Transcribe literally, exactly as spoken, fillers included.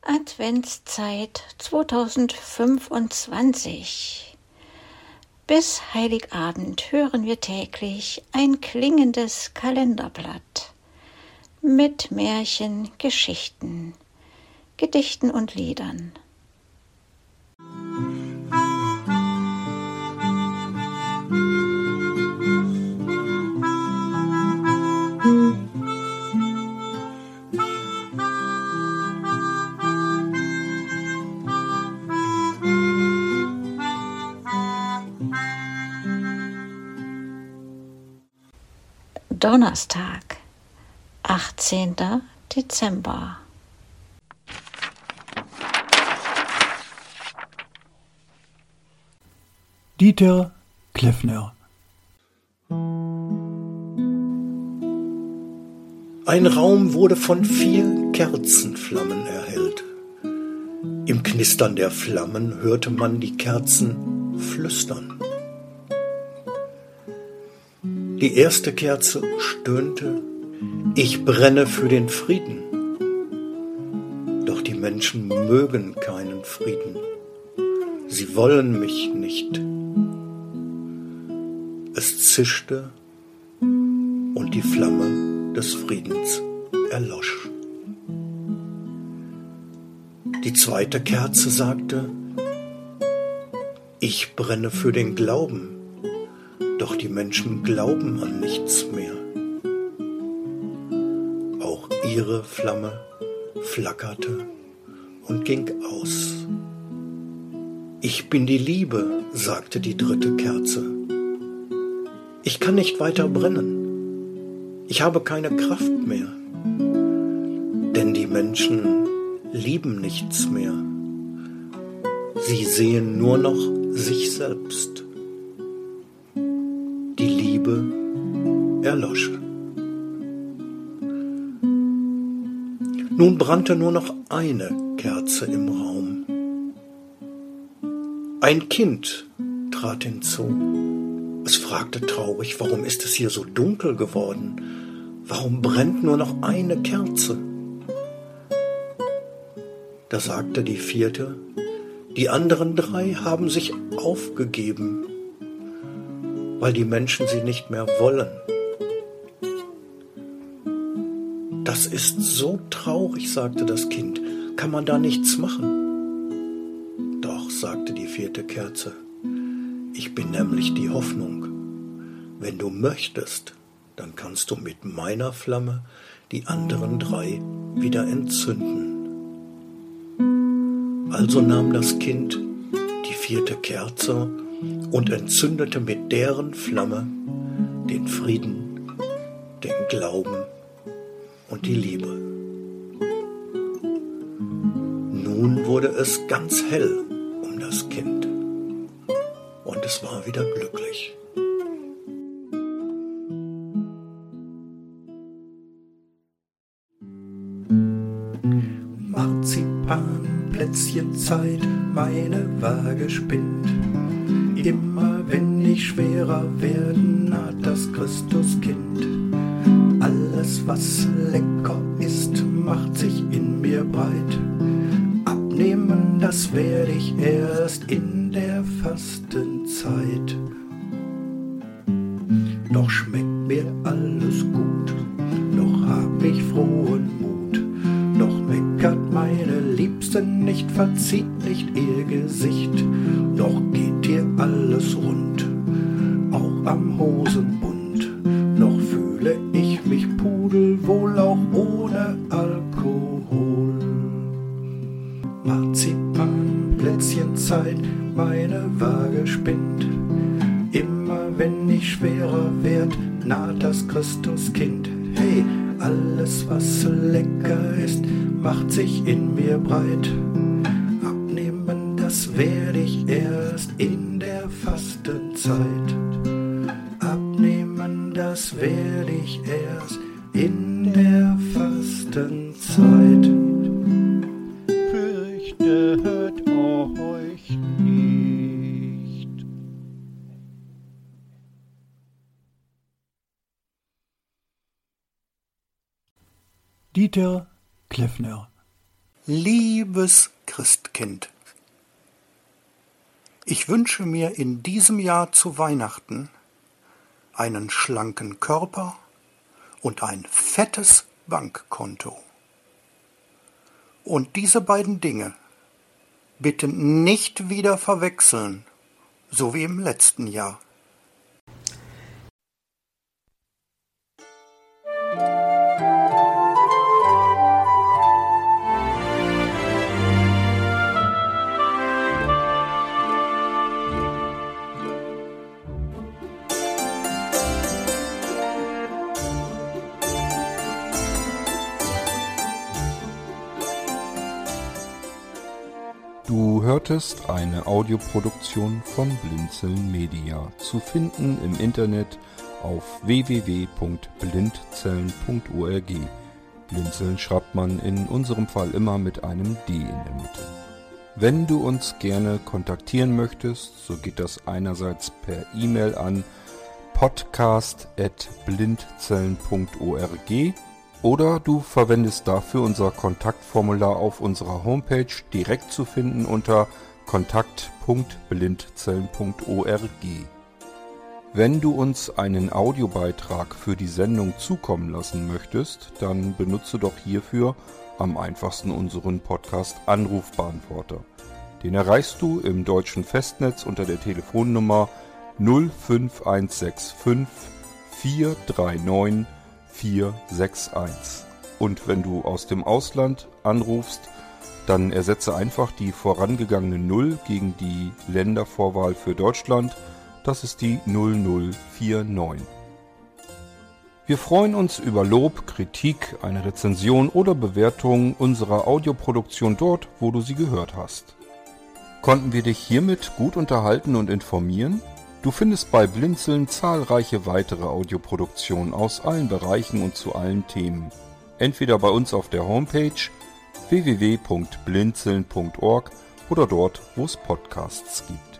Adventszeit zweitausendfünfundzwanzig. Bis Heiligabend hören wir täglich ein klingendes Kalenderblatt mit Märchen, Geschichten, Gedichten und Liedern. Donnerstag, achtzehnter Dezember. Dieter Kleffner. Ein Raum wurde von vier Kerzenflammen erhellt. Im Knistern der Flammen hörte man die Kerzen flüstern. Die erste Kerze stöhnte: Ich brenne für den Frieden. Doch die Menschen mögen keinen Frieden. Sie wollen mich nicht. Es zischte und die Flamme des Friedens erlosch. Die zweite Kerze sagte: Ich brenne für den Glauben. Doch die Menschen glauben an nichts mehr. Auch ihre Flamme flackerte und ging aus. Ich bin die Liebe, sagte die dritte Kerze. Ich kann nicht weiter brennen. Ich habe keine Kraft mehr. Denn die Menschen lieben nichts mehr. Sie sehen nur noch sich selbst. Die Liebe erlosch. Nun brannte nur noch eine Kerze im Raum. Ein Kind trat hinzu. Es fragte traurig: Warum ist es hier so dunkel geworden? Warum brennt nur noch eine Kerze? Da sagte die vierte: Die anderen drei haben sich aufgegeben, weil die Menschen sie nicht mehr wollen. Das ist so traurig, sagte das Kind. Kann man da nichts machen? Doch, sagte die vierte Kerze, ich bin nämlich die Hoffnung. Wenn du möchtest, dann kannst du mit meiner Flamme die anderen drei wieder entzünden. Also nahm das Kind die vierte Kerze und entzündete mit deren Flamme den Frieden, den Glauben und die Liebe. Nun wurde es ganz hell um das Kind und es war wieder glücklich. Marzipanplätzchenzeit, meine Waage spinnt. Immer wenn ich schwerer werde, naht das Christuskind. Alles, was lecker ist, macht sich in mir breit. Abnehmen, das werde ich erst in der Fastenzeit. Doch schmeckt mir alles gut, noch hab ich frohen Mut. Doch meckert meine Liebste nicht, verzieht nicht ihr Gesicht. Doch geht hier alles rund, auch am Hosenbund. Noch fühle ich mich pudelwohl, auch ohne Alkohol. Marzipanplätzchenzeit, meine Waage spinnt. Immer wenn ich schwerer werd, naht das Christuskind. Hey, alles was lecker ist, macht sich in mir breit. Abnehmen, das werde ich erst in der Fastenzeit. Abnehmen, das werde ich erst in der Fastenzeit. Fürchtet euch nicht. Dieter Kleffner. Liebes Christkind, ich wünsche mir in diesem Jahr zu Weihnachten einen schlanken Körper und ein fettes Bankkonto. Und diese beiden Dinge bitte nicht wieder verwechseln, so wie im letzten Jahr. Du hörtest eine Audioproduktion von Blinzeln Media, zu finden im Internet auf w w w punkt blindzellen punkt org. Blinzeln schreibt man in unserem Fall immer mit einem D in der Mitte. Wenn du uns gerne kontaktieren möchtest, so geht das einerseits per E-Mail an podcast at blindzellen punkt org oder du verwendest dafür unser Kontaktformular auf unserer Homepage, direkt zu finden unter kontakt punkt blindzellen punkt org. Wenn du uns einen Audiobeitrag für die Sendung zukommen lassen möchtest, dann benutze doch hierfür am einfachsten unseren Podcast Anrufbeantworter. Den erreichst du im deutschen Festnetz unter der Telefonnummer null fünf eins sechs fünf vier drei neun vier sechs eins. Und wenn du aus dem Ausland anrufst, dann ersetze einfach die vorangegangene null gegen die Ländervorwahl für Deutschland. Das ist die null null vier neun. Wir freuen uns über Lob, Kritik, eine Rezension oder Bewertung unserer Audioproduktion dort, wo du sie gehört hast. Konnten wir dich hiermit gut unterhalten und informieren? Du findest bei Blinzeln zahlreiche weitere Audioproduktionen aus allen Bereichen und zu allen Themen. Entweder bei uns auf der Homepage w w w punkt blinzeln punkt org oder dort, wo es Podcasts gibt.